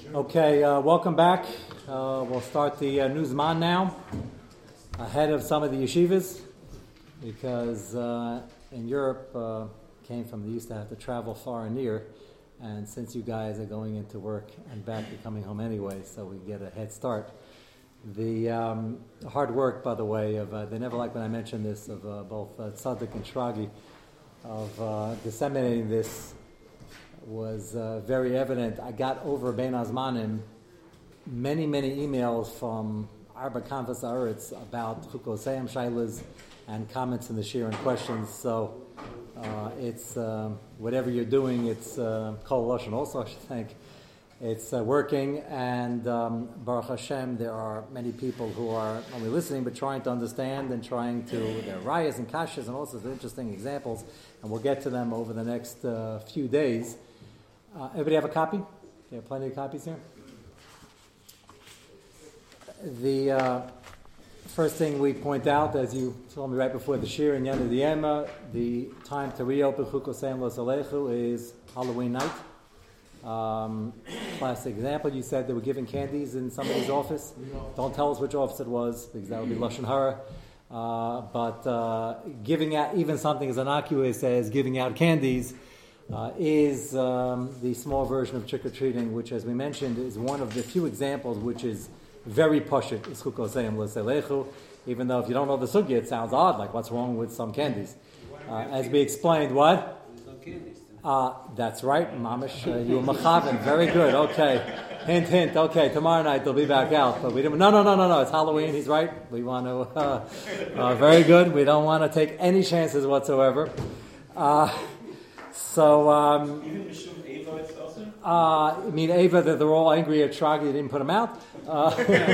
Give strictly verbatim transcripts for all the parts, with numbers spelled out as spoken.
Okay, uh, welcome back. Uh, we'll start the uh, Newsman now, ahead of some of the yeshivas, because uh, in Europe, uh, came from, they used to have to travel far and near, and since you guys are going into work and back, you're coming home anyway, so we get a head start. The um, hard work, by the way, of uh, they never like when I mention this, of uh, both uh, Tzaddik and Shragi, of uh, disseminating this, was uh, very evident. I got over Bein Azmanim many, many emails from Arba Kanvas Aretz about Chukosayim Shailas and comments in the shir and questions. So uh, it's uh, whatever you're doing, it's Kol uh, Lashon also, I should think. It's uh, working, and um, Baruch Hashem, there are many people who are not only listening but trying to understand and trying to, there are rayas and kashas and all sorts of interesting examples, and we'll get to them over the next uh, few days. Uh, everybody have a copy? You have plenty of copies here? The uh, first thing we point out, as you told me right before the shir in Yom Yema, the time to reopen Chukosayim Lo Salechu is Halloween night. Um, classic example, you said they were giving candies in somebody's office. Don't tell us which office it was, because that would be Lashon Hara. Uh, but uh, giving out even something as innocuous as giving out candies Uh, is um, the small version of trick-or-treating, which, as we mentioned, is one of the few examples which is very pashut, is Chukosayim Lo Salechu, even though if you don't know the sugya, it sounds odd, like what's wrong with some candies. Uh, as we explained, what? Uh, that's right, Mamish, uh, you were machavin, very good, okay. Hint, hint, okay, tomorrow night they'll be back out. But we didn't, no, no, no, no, no, it's Halloween, he's right. We want to, uh, uh, very good, we don't want to take any chances whatsoever. Uh, So, um, uh, I mean, Ava, that they're all angry at Shragi, they didn't put him out. Uh,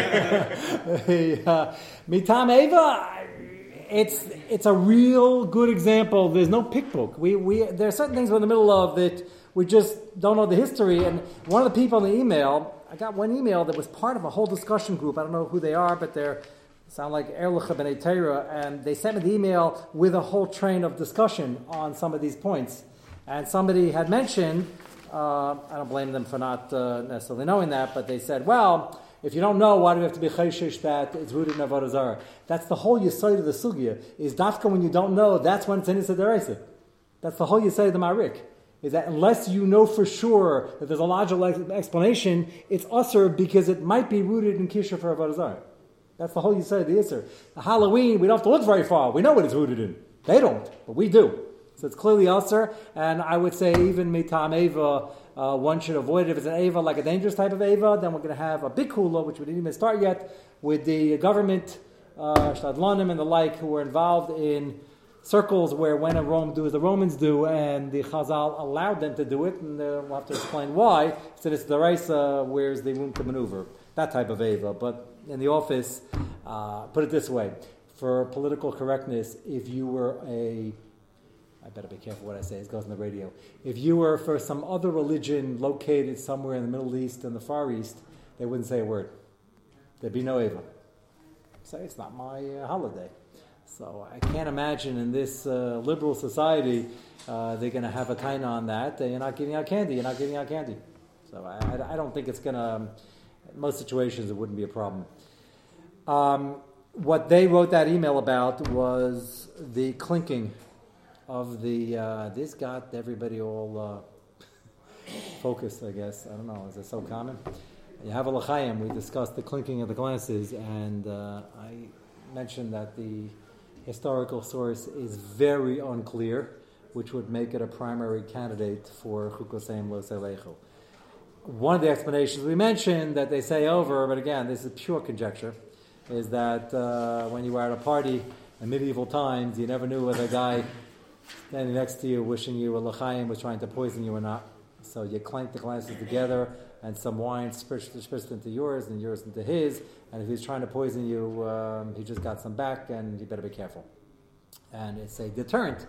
uh, Mitam Ava, it's it's a real good example. There's no pick book. We we there are certain things we're in the middle of that we just don't know the history. And one of the people in the email, I got one email that was part of a whole discussion group. I don't know who they are, but they're sound like Erlich B'nai Torah, and they sent me the email with a whole train of discussion on some of these points. And somebody had mentioned, uh, I don't blame them for not uh, necessarily knowing that, but they said, well, if you don't know, why do we have to be chayshish that it's rooted in Avodah Zarah? That's the whole yesod of the sugya, is dafka when you don't know, that's when it's in Issa D'Oraisa. That's the whole yesod of the Marik, is that unless you know for sure that there's a logical explanation, it's usher because it might be rooted in Kisha for Avodah Zarah. That's the whole yesod of the Isser. The Halloween, we don't have to look very far. We know what it's rooted in. They don't, but we do. So it's clearly Usher, and I would say even Mitam Eva, uh, one should avoid it. If it's an Eva, like a dangerous type of Eva, then we're going to have a big hula, which we didn't even start yet, with the government, uh, Shtadlanim and the like, who were involved in circles where when in Rome do as the Romans do, and the Chazal allowed them to do it, and uh, we'll have to explain why. So it's the Raisa, where's the room to maneuver. That type of Eva. But in the office, uh, put it this way, for political correctness, if you were a I better be careful what I say, it goes on the radio. If you were for some other religion located somewhere in the Middle East and the Far East, they wouldn't say a word. There'd be no Eva. Say, it's not my uh, holiday. So I can't imagine in this uh, liberal society uh, they're going to have a taina on that. Uh, you're not giving out candy, you're not giving out candy. So I, I, I don't think it's going to, um, in most situations it wouldn't be a problem. Um, what they wrote that email about was the clinking of the, uh, this got everybody all uh, focused, I guess. I don't know, is it so common? You have a l'chaim, we discussed the clinking of the glasses, and uh, I mentioned that the historical source is very unclear, which would make it a primary candidate for Chukosayim Lo Salechu. One of the explanations we mentioned that they say over, but again, this is pure conjecture, is that uh, when you were at a party in medieval times, you never knew whether a guy standing next to you wishing you a l'chaim was trying to poison you or not. So you clank the glasses together and some wine spritz into yours and yours into his, and if he's trying to poison you, um, he just got some back and you better be careful. And it's a deterrent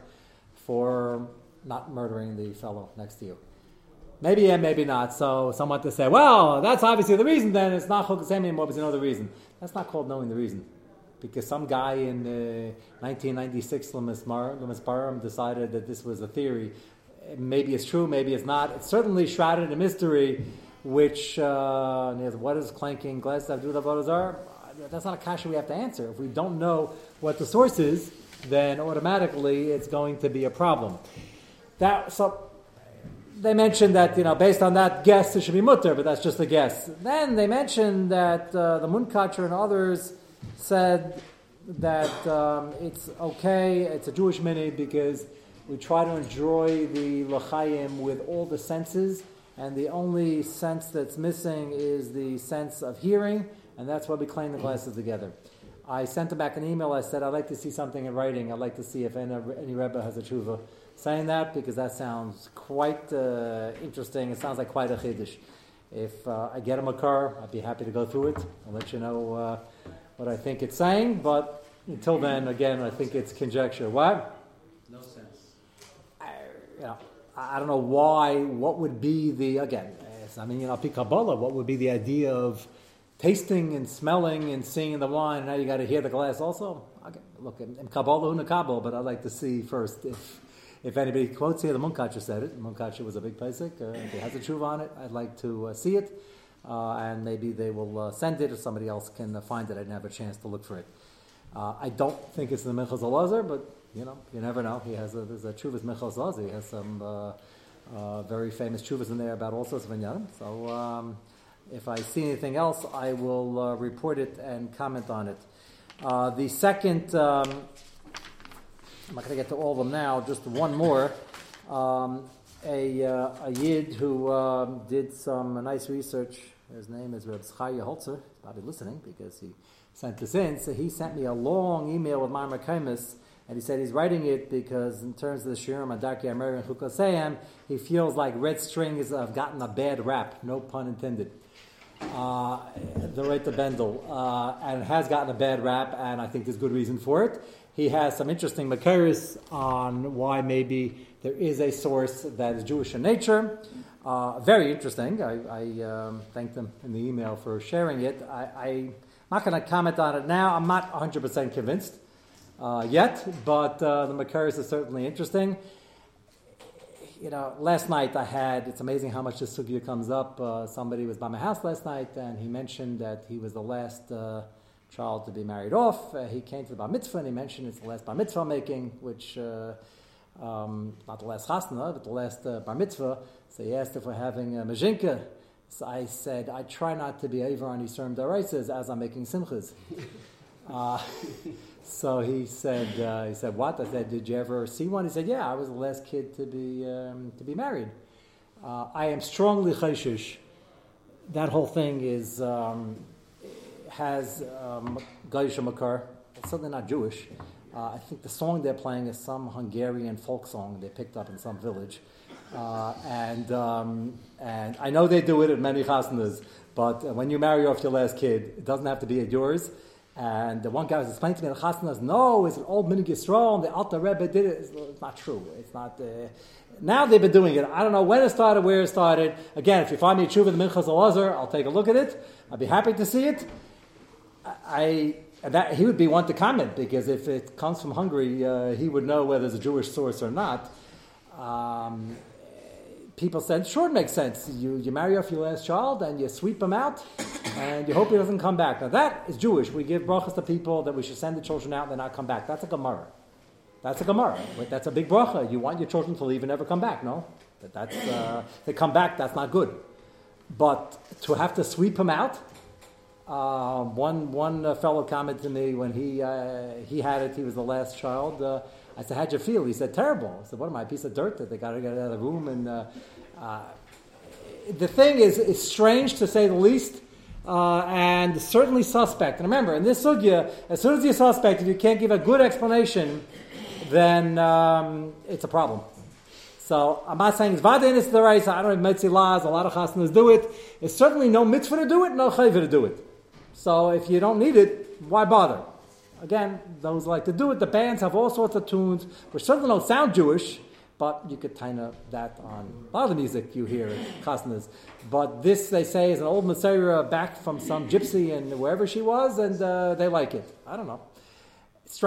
for not murdering the fellow next to you. Maybe yeah, maybe not. So someone to say, well, that's obviously the reason then, it's not Chukosayim anymore, but you know the reason. That's not called knowing the reason. Because some guy in uh, nineteen ninety-six, Lemus Baram, decided that this was a theory. Maybe it's true, maybe it's not. It's certainly shrouded in mystery which, uh, what is clanking glass of Duda Barazar? That's not a kasha we have to answer. If we don't know what the source is, then automatically it's going to be a problem. That so they mentioned that, you know, based on that guess, it should be mutter, but that's just a guess. Then they mentioned that uh, the Munkacher and others said that um, it's okay, it's a Jewish minhag because we try to enjoy the l'chaim with all the senses, and the only sense that's missing is the sense of hearing, and that's why we clean the glasses together. I sent him back an email. I said, I'd like to see something in writing. I'd like to see if any, any Rebbe has a tshuva saying that, because that sounds quite uh, interesting. It sounds like quite a chiddush. If uh, I get him a car, I'd be happy to go through it. I'll let you know uh, what I think it's saying. But until then, again, I think it's conjecture. What? No sense. I, you know, I don't know why. What would be the, again, I mean, you know, Kabbalah, what would be the idea of tasting and smelling and seeing the wine, and now you got to hear the glass also? Okay, look, in Kabbalah, in Kabbalah, but I'd like to see first if if anybody quotes here, the Munkacher said it. Munkacher was a big Pesach. Uh, if he has a tshuva on it, I'd like to uh, see it, uh, and maybe they will uh, send it, or somebody else can uh, find it. I didn't have a chance to look for it. Uh, I don't think it's in the Minchas Elazar, but you know, you never know. He has a, there's a Chuvas Minchas Elazar. He has some uh, uh, very famous Chuvas in there about all sorts of inyanim. So um, if I see anything else, I will uh, report it and comment on it. Uh, the second, um, I'm not going to get to all of them now. Just one more. Um, a, uh, a Yid who um, did some uh, nice research. His name is Reb Zchariah Holzer. He's probably listening because he sent this in. So he sent me a long email with Ma'amar Kaimis, and he said he's writing it because in terms of the Shirim and Darkei Amir and Chukoseyim, he feels like red strings have gotten a bad rap, no pun intended. Uh, the Reit Bendel, uh, and has gotten a bad rap, and I think there's good reason for it. He has some interesting makaris on why maybe there is a source that is Jewish in nature. Uh, very interesting. I, I um, thanked him in the email for sharing it. I, I'm not going to comment on it now. I'm not one hundred percent convinced uh, yet, but uh, the makaris is certainly interesting. You know, last night I had, it's amazing how much this sugya comes up. Uh, somebody was by my house last night, and he mentioned that he was the last uh, child to be married off. Uh, he came to the bar mitzvah, and he mentioned it's the last bar mitzvah making, which, uh, um, not the last chasna, but the last uh, bar mitzvah. So he asked if we're having a mezhinka. So I said, I try not to be over on Yisurim D'Oraisas as I'm making simchas. uh, So he said, uh, he said, what? I said, did you ever see one? He said, yeah, I was the last kid to be um, to be married. Uh, I am strongly chayshish. That whole thing is um, has Gaisha um, Makar. It's certainly not Jewish. Uh, I think the song they're playing is some Hungarian folk song they picked up in some village. Uh, and um, and I know they do it at many chasnas, but when you marry off your last kid, it doesn't have to be at yours. And the one guy was explaining to me, the chasnas, no, it's an old Minhag Yisrael, and the Alter Rebbe did it. It's, it's not true. It's not. Uh, now they've been doing it. I don't know when it started, where it started. Again, if you find me a tshuva in the Minchas Elazar, I'll take a look at it. I'll be happy to see it. I that he would be one to comment, because if it comes from Hungary, uh, he would know whether it's a Jewish source or not. Um, people said, sure, it makes sense. You you marry off your last child and you sweep him out and you hope he doesn't come back. Now that is Jewish. We give brachas to people that we should send the children out and they not come back. That's a Gemara. That's a Gemara. That's a big bracha. You want your children to leave and never come back. No? That that's uh, they come back, that's not good. But to have to sweep him out, uh, one one uh, fellow commented to me when he uh, he had it, he was the last child, uh, I said, how'd you feel? He said, terrible. I said, what am I, a piece of dirt that they got to get out of the room? And uh, uh, the thing is, it's strange to say the least, uh, and certainly suspect. And remember, in this sugya, as soon as you're suspect, if you can't give a good explanation, then um, it's a problem. So I'm not saying it's vada is the right. I don't have metzilas. A lot of chasnas do it. It's certainly no mitzvah to do it, no chayvah to do it. So if you don't need it, why bother? Again, those like to do it. The bands have all sorts of tunes, which certainly don't sound Jewish, but you could kind of that on a lot of the music you hear at chasnas. But this, they say, is an old Maseira back from some gypsy and wherever she was, and uh, they like it. I don't know. It's strange.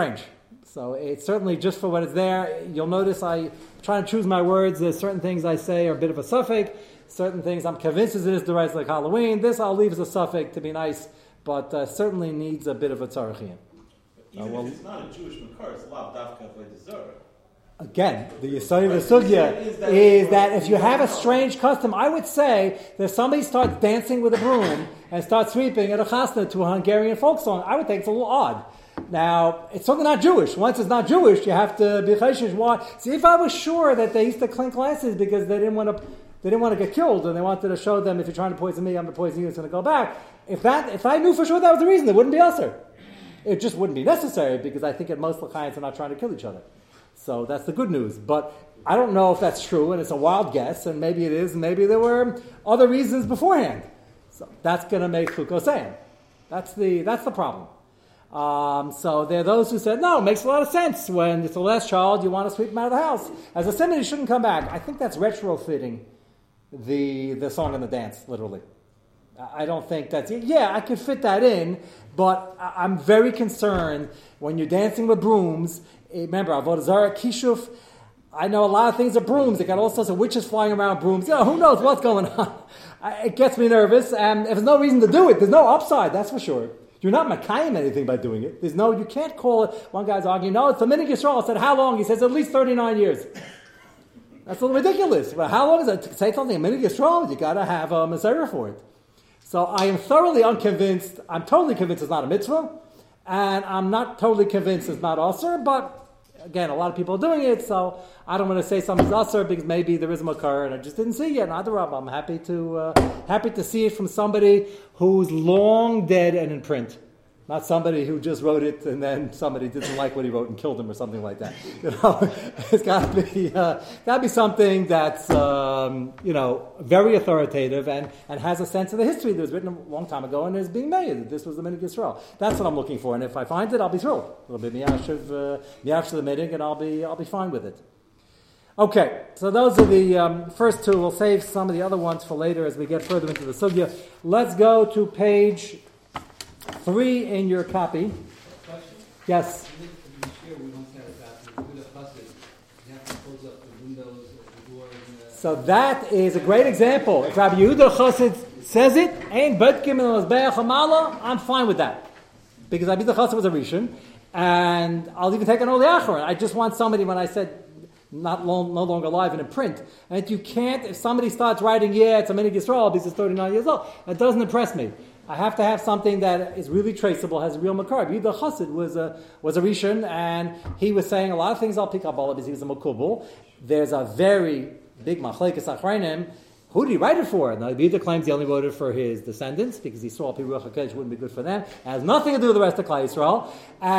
So it's certainly just for what it's there. You'll notice I try to choose my words. There's certain things I say are a bit of a suffix. Certain things I'm convinced it is the right, like Halloween. This I'll leave as a suffix to be nice, but uh, certainly needs a bit of a tzarechiyim. Even uh, well, if it's not a Jewish makar, it's lav dafka v'dezer. Again, the Yisod of the Sugya is that, is that if you have a strange custom, I would say that if somebody starts dancing with a broom and starts sweeping at a chasna to a Hungarian folk song, I would think it's a little odd. Now, it's certainly not Jewish. Once it's not Jewish, you have to be chayshish. Why? See, if I was sure that they used to clink glasses because they didn't want to, they didn't want to get killed, and they wanted to show them, if you're trying to poison me, I'm going to poison you. It's going to go back. If that, if I knew for sure that was the reason, it wouldn't be usher. It just wouldn't be necessary because I think that most l'chaim are not trying to kill each other. So that's the good news. But I don't know if that's true, and it's a wild guess, and maybe it is, and maybe there were other reasons beforehand. So that's going to make Chukosayim. That's the that's the problem. Um, so there are those who said, no, it makes a lot of sense. When it's the last child, you want to sweep him out of the house. As a Semini, he shouldn't come back. I think that's retrofitting the the song and the dance, literally. I don't think that's... Yeah, I could fit that in, but I'm very concerned when you're dancing with brooms. Remember, Avodah Zarah, Kishuf, I know a lot of things are brooms. They got all sorts of witches flying around brooms. You know, who knows what's going on? It gets me nervous, and if there's no reason to do it, there's no upside, that's for sure. You're not makayim anything by doing it. There's no, you can't call it, one guy's arguing, no, it's the Minig Yisrael. I said, how long? He says, at least thirty-nine years. That's a little ridiculous. But how long is it to say something in Minig Yisrael? You got to have a Masorah for it. So I am thoroughly unconvinced. I'm totally convinced it's not a mitzvah, and I'm not totally convinced it's not asur, but again, a lot of people are doing it, so I don't want to say something's asur because maybe there is a makar and I just didn't see it yet. Adarabah, I'm happy to uh, happy to see it from somebody who's long dead and in print. Not somebody who just wrote it and then somebody didn't like what he wrote and killed him or something like that. You know, it's got to be uh, got to be something that's um, you know very authoritative and, and has a sense of the history that was written a long time ago and is being made. That this was the Minig Yisrael. That's what I'm looking for, and if I find it, I'll be thrilled. It'll be miyashiv uh, miyashiv the Minig, and I'll be I'll be fine with it. Okay, so those are the um, first two. We'll save some of the other ones for later as we get further into the sugya. Let's go to page three in your copy. Question. Yes. So that is a great example. If Rabbi Yehuda Chassid says it, "Ein betkim el mizbeach hamala," I'm fine with that because Rabbi Yehuda Chassid was a rishon, and I'll even take an Oli Acharon. I just want somebody when I said not long, no longer alive and in print, and you can't. If somebody starts writing, "Yeah, it's a Minig Yisrael," because he's thirty-nine years old, that doesn't impress me. I have to have something that is really traceable, has a real makar. Yehuda Chassid was a was a rishon, and he was saying a lot of things al pi Kabbalah because he was a makubal. There's a very big machlekes achreinim. Who did he write it for? Now, Yehuda claims he only wrote it for his descendants because he saw al pi Ruach HaKodesh wouldn't be good for them. It has nothing to do with the rest of Klal Yisrael.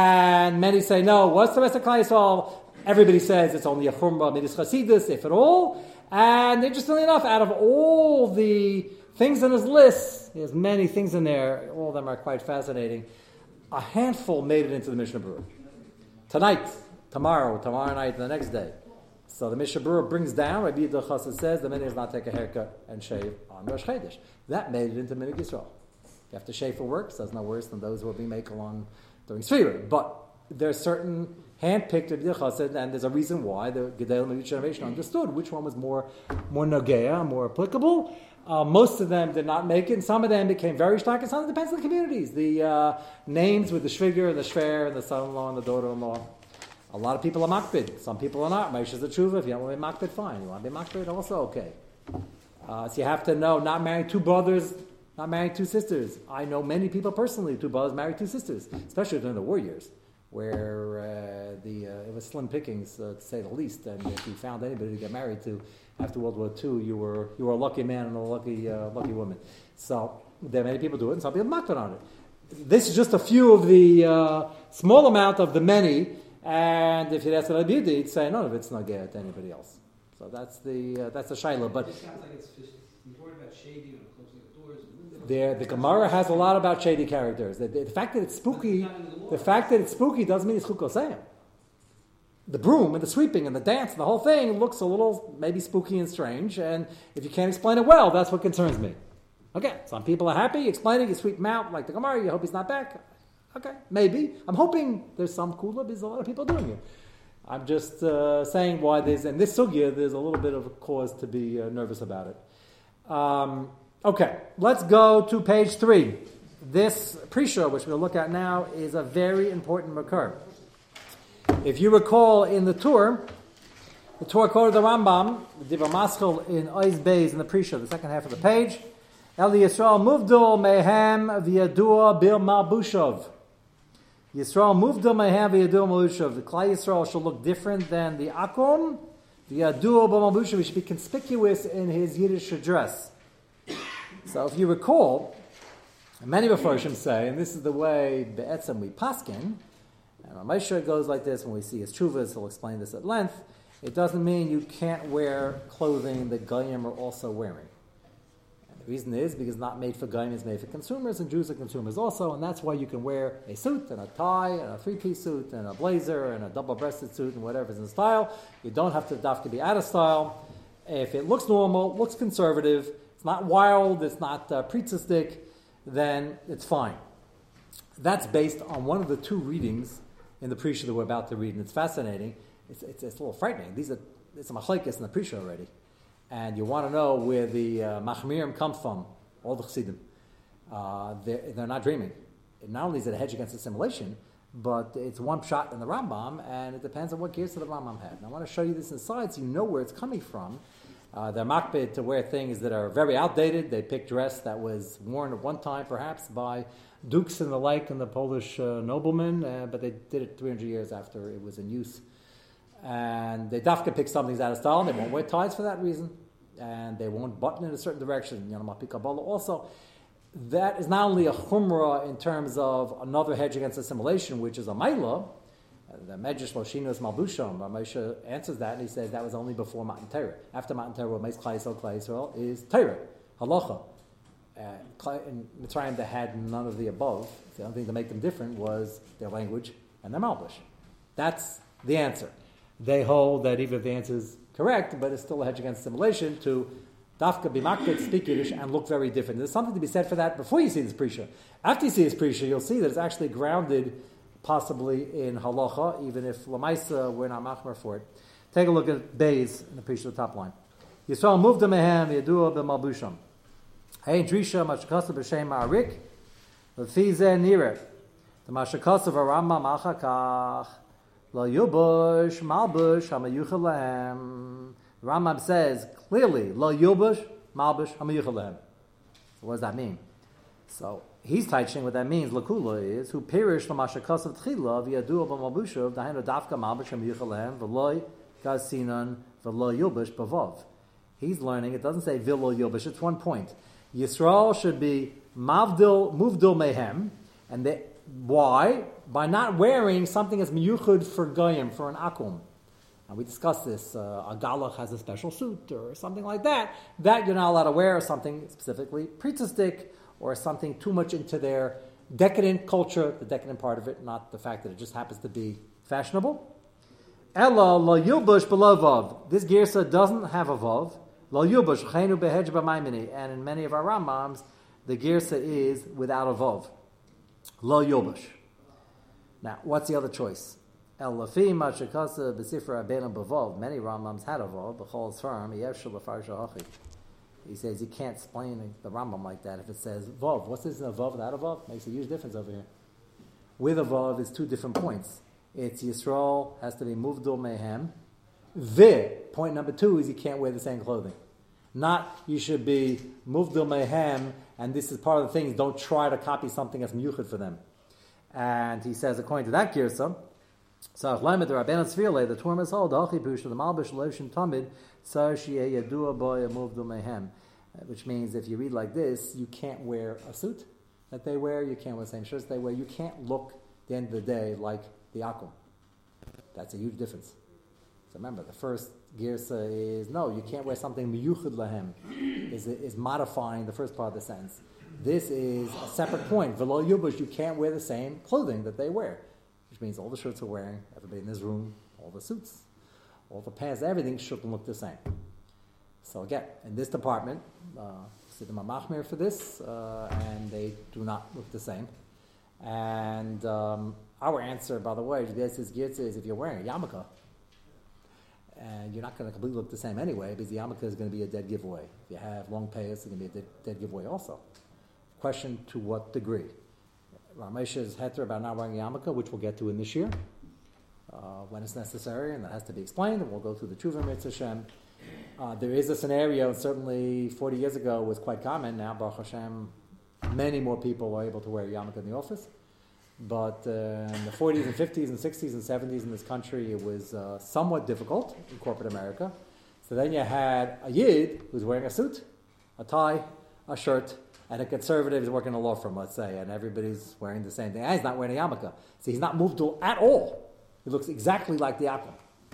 And many say, no, what's the rest of Klal Yisrael? Everybody says it's only a chumrah midis chasidus, if at all. And interestingly enough, out of all the things in his list, there's many things in there, all of them are quite fascinating. A handful made it into the Mishnah Berurah. Tonight, tomorrow, tomorrow night, and the next day. So the Mishnah Berurah brings down, Rabbi Yehuda Chassid says, the minhag is not take a haircut and shave on Rosh Chodesh. That made it into Minig Yisrael. You have to shave for work, so that's no worse than those who will be making along during Sfira. But there are certain hand-picked Rabbi Yehuda Chassid, and there's a reason why the Gedalim of each generation understood which one was more, more nogea, more applicable. Uh, most of them did not make it, and some of them became very stark, and some of it depends on the communities. The uh, names with the shviger and the shver and the son-in-law and the daughter-in-law. A lot of people are makbid. Some people are not. Moshe is the tshuva. If you don't want to be makbid, fine. You want to be makbid, also okay. Uh, so you have to know, not marrying two brothers, not marrying two sisters. I know many people personally, two brothers married two sisters, especially during the war years, where uh, the uh, it was slim pickings, uh, to say the least. And if you found anybody to get married to after World War Two, you were you were a lucky man and a lucky uh, lucky woman. So there are many people do it, and some people makbid on it. This is just a few of the uh, small amount of the many. And if you'd ask Rabbi Yehuda, he'd say none of it's not get to anybody else. So that's the uh, that's the shaila. But it sounds like it's more about shady and closing the doors. There, the Gemara has a lot about shady characters. The, the, the fact that it's spooky, the fact that it's spooky doesn't mean it's chukosayim. The broom and the sweeping and the dance and the whole thing looks a little maybe spooky and strange. And if you can't explain it well, that's what concerns me. Okay, some people are happy explaining. You sweep him out like the Gemara. You hope he's not back. Okay, maybe. I'm hoping there's some kula because a lot of people doing it. I'm just uh, saying why there's, in this sugya, there's a little bit of a cause to be uh, nervous about it. Um, okay, let's go to page three. This Prisha, which we'll look at now, is a very important makar. If you recall in the tour, the Torah quoted the Rambam, the Dibra Maschil in Oiz Beis in the Prisha, the second half of the page. Eli Yisrael muvdul mehem v'yadua bil malbushov. Yisrael muvdul mehem v'yadua malbushov. The Klal Yisrael shall look different than the Akum. V'yadua bil malbushov. He should be conspicuous in his Yiddish dress. So if you recall, many Mefarshim say, and this is the way Be'etzem we paskin, and Ramesha goes like this when we see his Chuvas, he'll explain this at length. It doesn't mean you can't wear clothing that Goyim are also wearing. And the reason is because not made for Goyim is made for consumers, and Jews are consumers also, and that's why you can wear a suit and a tie and a three-piece suit and a blazer and a double-breasted suit and whatever's in style. You don't have to have to be out of style. If it looks normal, looks conservative, it's not wild, it's not uh, pretistic, then it's fine. That's based on one of the two readings in the Prisha that we're about to read, and it's fascinating. It's, it's, it's a little frightening. These are it's a machlekes in the Prisha already, and you want to know where the uh, machmirim come from. All the chassidim, uh, they're, they're not dreaming. Not only is it a hedge against assimilation, but it's one shot in the Rambam, and it depends on what gears the Rambam had. And I want to show you this inside so you know where it's coming from. Uh, they're makbid to wear things that are very outdated. They pick dress that was worn at one time, perhaps, by dukes and the like and the Polish uh, noblemen, uh, but they did it three hundred years after it was in use. And they dafka pick some things out of style, and they won't wear ties for that reason. And they won't button in a certain direction. You know, Mapi Kabbalah also. That is not only a chumrah in terms of another hedge against assimilation, which is a maila. The Medrash Moshinos Malbusham, Moshe answers that, and he says that was only before Matan Torah. After Matan Torah, what makes Klal Yisrael Klal Yisrael is Torah, halacha. Uh, in Mitzrayim, they had none of the above. The only thing to make them different was their language and their Malbush. That's the answer. They hold that even if the answer is correct, but it's still a hedge against assimilation, to dafka bimakbet, speak Yiddish, and look very different. There's something to be said for that before you see this Prisha. After you see this Prisha, you'll see that it's actually grounded possibly in halacha, even if lamaisa we're not machmer for it. Take a look at Beis in the Prisha, the top line. Yisrael moved mehem yadua b'malbusham. Hey drisha mashakasa b'shem ma'arik l'fi zeh nireh. The mashakasa v'rambam achakach lo yubush malbush hamayuchel lehem. The Rambam says clearly lo yubush malbush hamayuchel lehem. So what does that mean? So he's teaching what that means. Lakula is who perished from mashakos of tchila v'yadu b'malbushav dahainu dafka malbush hamayuchel v'loy gasinan v'loy yubush b'vav. He's learning. It doesn't say v'lo yubush. It's one point. Yisrael should be mavdil muvdil mehem, and they, why? By not wearing something that's miyuchud for goyim, for an akum. And we discussed this. Uh, a galach has a special suit or something like that. That you're not allowed to wear, something specifically pretistic, or something too much into their decadent culture, the decadent part of it, not the fact that it just happens to be fashionable. Ella lo yubush below vav. This girsa doesn't have a vav. Lo yubush chenu behedj b'maimini. And in many of our Rambams, the girsa is without a vav. Lo yubush. Now, what's the other choice? El lafi mashakasa b'sifra abelim b'vav. Many Rambams had a vav. B'chol sfarm yevshul l'farsha hachi. He says you can't explain the Rambam like that if it says vav. What's this in a vav without a vav? Makes a huge difference over here. With a vav is two different points. It's Yisrael has to be muvdul mehem. The point number two is you can't wear the same clothing. Not you should be muvdul mehem, and this is part of the things. Don't try to copy something that's miyuchad for them. And he says according to that girsa, so the Rabbeinu Tzvile, the Torah is hold the malbish levshim tamid sar shi'eh yadua boy muvdul mehem. Which means if you read like this, you can't wear a suit that they wear, you can't wear the same shirts they wear, you can't look at the end of the day like the akum. That's a huge difference. So remember, the first girsa is, no, you can't wear something miyuchad lahem, is, is modifying the first part of the sentence. This is a separate point. V'lo yubush, you can't wear the same clothing that they wear, which means all the shirts are wearing, everybody in this room, all the suits, all the pants, everything shouldn't look the same. So again, in this department, uh, Siddim Machmir for this, uh, and they do not look the same. And um, our answer, by the way, Judais's Gitz is if you're wearing a yarmulke, and you're not going to completely look the same anyway, because the yarmulke is going to be a dead giveaway. If you have long payas, it's going to be a dead, dead giveaway also. Question, to what degree? Ramesh is heter about not wearing a yarmulke, which we'll get to in this year, uh, when it's necessary, and that has to be explained, and we'll go through the Tshuva Mitzvah Hashem. Uh, there is a scenario, certainly forty years ago was quite common. Now, Baruch Hashem, many more people are able to wear a yarmulke in the office. But uh, in the forties and fifties and sixties and seventies in this country, it was uh, somewhat difficult in corporate America. So then you had a Yid who's wearing a suit, a tie, a shirt, and a conservative is working in a law firm, let's say, and everybody's wearing the same thing. And he's not wearing a yarmulke. So he's not moved at all. He looks exactly like the Akum.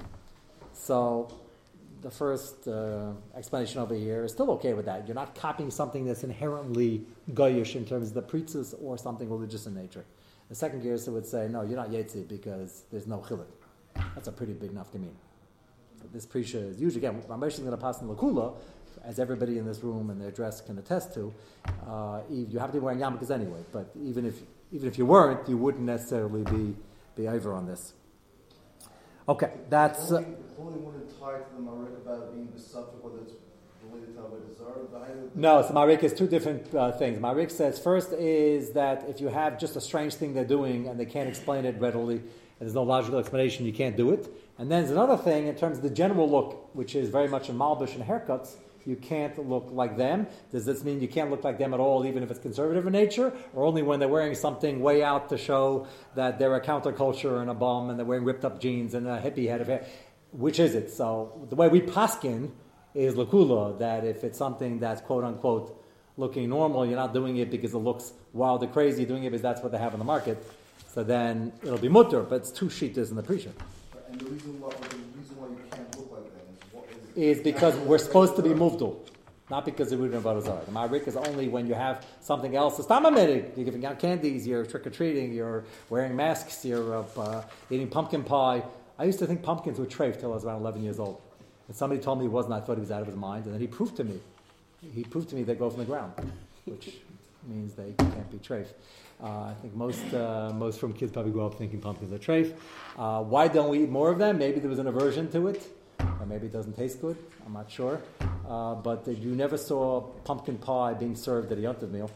So the first uh, explanation over here is still okay with that. You're not copying something that's inherently goyish in terms of the pretzes or something religious in nature. The second Gersa would say, no, you're not Yetzi because there's no chiluk. That's a pretty big nafkamin. So this Prisha is usually, again, Ramesh is going to pass in Lakula, as everybody in this room and their dress can attest to. Uh, you have to be wearing yarmulkes anyway, but even if even if you weren't, you wouldn't necessarily be, be over on this. Okay, that's... Uh, only one tied to the Marik about being the subject, whether it's related to Avodah Zarah. No, so Marik is two different uh, things. Marik says first is that if you have just a strange thing they're doing and they can't explain it readily, and there's no logical explanation, you can't do it. And then there's another thing in terms of the general look, which is very much in malbish and haircuts. You can't look like them. Does this mean you can't look like them at all, even if it's conservative in nature, or only when they're wearing something way out to show that they're a counterculture and a bum and they're wearing ripped up jeans and a hippie head of hair? Which is it? So the way we paskin is lakula, that if it's something that's quote unquote looking normal, you're not doing it because it looks wild or crazy, you're doing it because that's what they have in the market. So then it'll be mutter, but it's two shittas in the prisha. And the reason why, the reason why you can't look like them is what is because we're supposed to be muvdul, not because we're reading about Azar. The Ma'arik is only when you have something else. It's tamamidig. You're giving out candies, you're trick-or-treating, you're wearing masks, you're uh, eating pumpkin pie. I used to think pumpkins were treif till I was around eleven years old. And somebody told me he wasn't. I thought he was out of his mind. And then he proved to me. He proved to me they go from the ground, which means they can't be treif. Uh, I think most uh, most from kids probably grow up thinking pumpkins are treif. Uh, why don't we eat more of them? Maybe there was an aversion to it. Or maybe it doesn't taste good. I'm not sure. Uh, but you never saw pumpkin pie being served at a yontiv meal.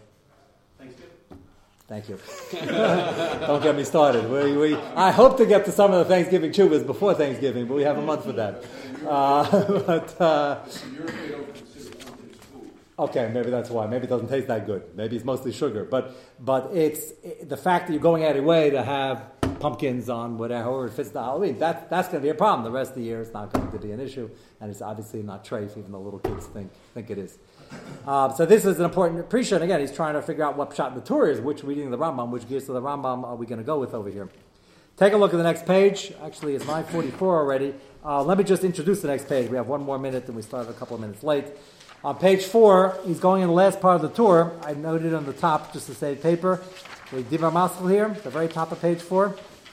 Thank you. Don't get me started. We, we, I hope to get to some of the Thanksgiving chuvas before Thanksgiving, but we have a month for that. Uh, but, uh, okay, maybe that's why. Maybe it doesn't taste that good. Maybe it's mostly sugar. But but it's it, the fact that you're going out of your way to have pumpkins on whatever it fits the Halloween, that, that's going to be a problem. The rest of the year it's not going to be an issue, and it's obviously not treif, even though little kids think think it is. Uh, so this is an important appreciation. And again, he's trying to figure out what pshat in the Torah is, which reading of the Rambam, which gears to the Rambam are we going to go with over here. Take a look at the next page. Actually, it's nine forty-four already. Uh, let me just introduce the next page. We have one more minute, and we started a couple of minutes late. On page four, he's going in the last part of the tour. I noted on the top, just to save paper, the Divrei Maskil here, the very top of page four.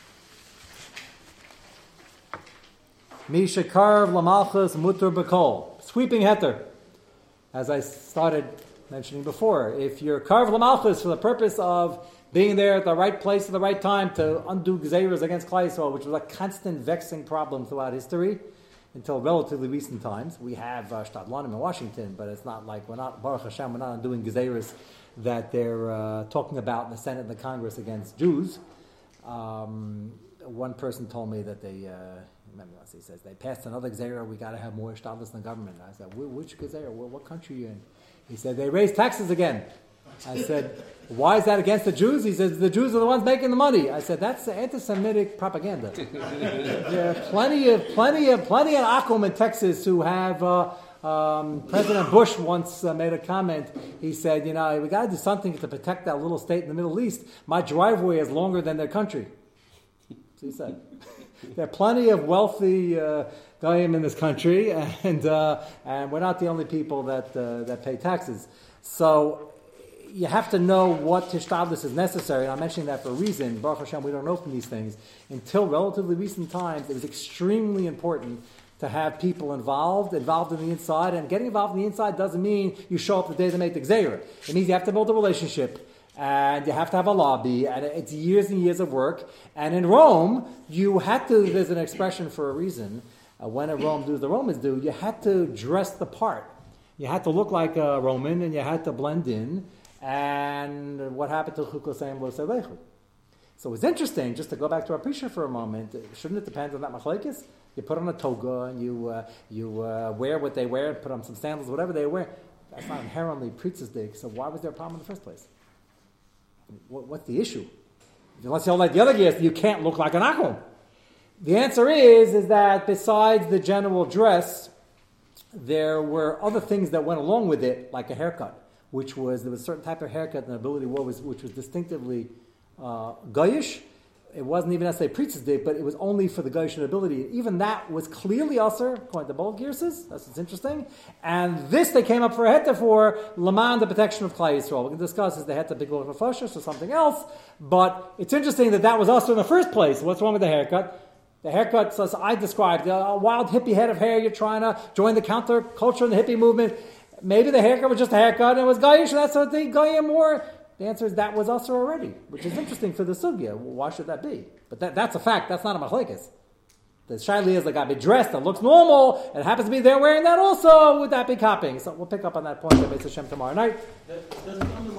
Misha Karv Lamalchus Mutter Bekol. Sweeping heter. As I started mentioning before, if you're Karv Lamalchus for the purpose of being there at the right place at the right time to undo Gzeiros against Klal Yisrael, which was a constant vexing problem throughout history, until relatively recent times. We have uh, Shtadlanim in Washington, but it's not like we're not, Baruch Hashem, we're not undoing Gzeiros that they're uh, talking about in the Senate and the Congress against Jews. Um, one person told me that they, uh, remember what he says, they passed another Gzeira, we got to have more Shtadlis in the government. I said, which Gzeira? What country are you in? He said, they raised taxes again. I said, why is that against the Jews? He says, the Jews are the ones making the money. I said, that's anti-Semitic propaganda. There are plenty of, plenty of, plenty of Akum in Texas who have, uh, um, President Bush once uh, made a comment. He said, you know, we got to do something to protect that little state in the Middle East. My driveway is longer than their country. So he said, there are plenty of wealthy uh, goyim in this country, and uh, and we're not the only people that uh, that pay taxes. So you have to know what tishtadlus is necessary. And I'm mentioning that for a reason. Baruch Hashem, we don't open these things. Until relatively recent times, it was extremely important to have people involved, involved in the inside. And getting involved in the inside doesn't mean you show up the day they make the gzeira. It means you have to build a relationship. and you have to have a lobby, and it's years and years of work. And in Rome, you had to, there's an expression for a reason, uh, when in Rome do as the Romans do, you had to dress the part. You had to look like a Roman, and you had to blend in. And what happened to Chukosayim Lo Selechu? So it's interesting, just to go back to our Prisha for a moment, shouldn't it depend on that machlekes? You put on a toga, and you uh, you uh, wear what they wear, put on some sandals, whatever they wear. That's not inherently priestesdik, so why was there a problem in the first place? What, what's the issue? Unless you hold like the other gears, you can't look like an akum. The answer is, is that besides the general dress, there were other things that went along with it, like a haircut, which was, there was a certain type of haircut in the ability war was, which was distinctively uh, goyish. It wasn't even necessarily priestesdik, but it was only for the goyish ability. Even that was clearly usher, according to both Girses. That's what's interesting. And this they came up for a heta for Laman, the protection of Klal Yisrael. We can discuss is the heta big or something else. But it's interesting that that was usher in the first place. What's wrong with the haircut? The haircut, as I described, a wild hippie head of hair. You're trying to join the counterculture in the hippie movement. Maybe the haircut was just a haircut and it was goyish. That's what the goyim wore. The answer is that was usher already, which is interesting for the sugya. Why should that be? But that, that's a fact. That's not a machlekes. The shaili is like, I be dressed and looks normal, and it happens to be they're wearing that also. Would that be copying? So we'll pick up on that point at Beis Hashem tomorrow night. Does it